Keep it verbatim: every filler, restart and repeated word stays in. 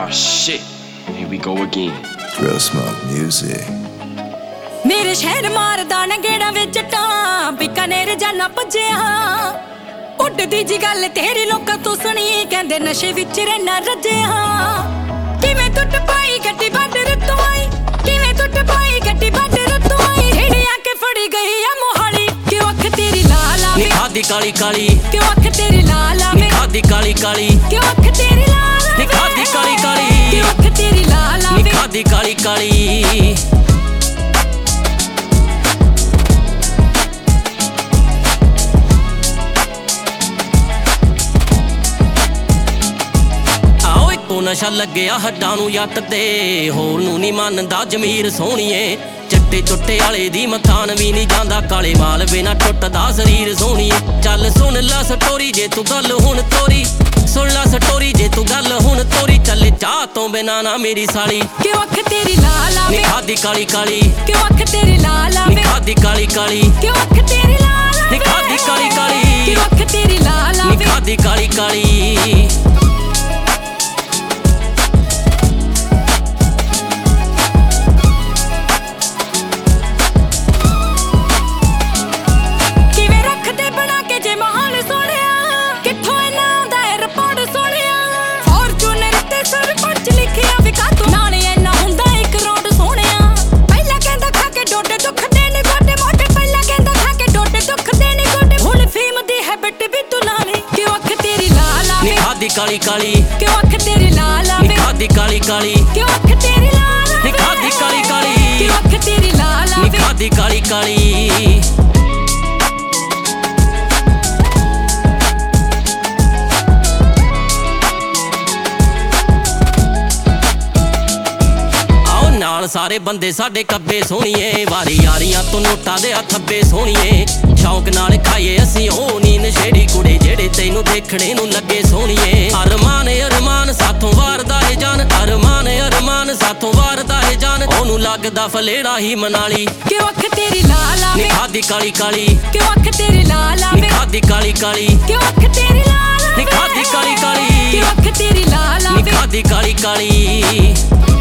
Oh shit, here we go again. Real Smoke Music. मेरे शहर मारदा न गेड़ा विच टां बीकानेर जाना भज्जिया उड्डदी जी गल तेरी लोकां तों सुणी कहंदे नशे विच रहना रज्जिया किवें टुट पाई गड्डी बाडर तों आई किवें टुट पाई गड्डी बाडर तों आई रेड़ी आके फड़ी गई आ मोहाली क्यों अख तेरी लाल आवे निखादी काली काली क्यों अख तेरी लाल आवे निखादी काली काली क्यों अख तेरी लाल आवे निखादी काली काली क्यों अख तेरी लाल आवे निखादी काली काली नशा लग्या हड्डां नूं यट ते होर नूं नी मनदा जमीर सोहणीए चिट्टे चुट्टे आले दी मकान भी नहीं जांदा काले माल बिना टुटदा शरीर सोहणीए चल सुन ला स्टोरी जे तू गल हुण तोरी सुन ला स्टोरी जे तू गल हुण तोरी चल चाह तो बिना ना मेरी साली क्यों अख तेरी लाल आवे निखादी काली काली क्यों अख तेरी लाल आवे निखादी काली काली क्यों अख तेरी लाल आवे निखादी काली काली क्यों अख तेरी लाल आवे निखादी काली काली काली काली क्यों अख तेरी लाल आवे निखादी काली काली क्यों अख तेरी लाल आवे निखादी काली काली क्यों अख तेरी लाल आवे निखादी काली काली आओ नाल सारे बंदे साडे कब्बे सोहणीए वारी यारियां तो नोटां दे थब्बे सोहणीए शौक नाल खाइए असीं ओ नी नशेड़ी कुड़े जेड़े तैनू देखणे नू लगे सोहणीए अरमान अरमान साथों वारदा है जान अरमान अरमान साथों वारदा है जान ओनू लगदा फलेड़ा ही मनाली क्यों अख तेरी लाल आवे निखादी काली काली क्यों अख तेरी लाल आवे निखादी काली काली क्यों अख तेरी लाल आवे निखादी काली काली क्यों अख तेरी लाल आवे निखादी काली काली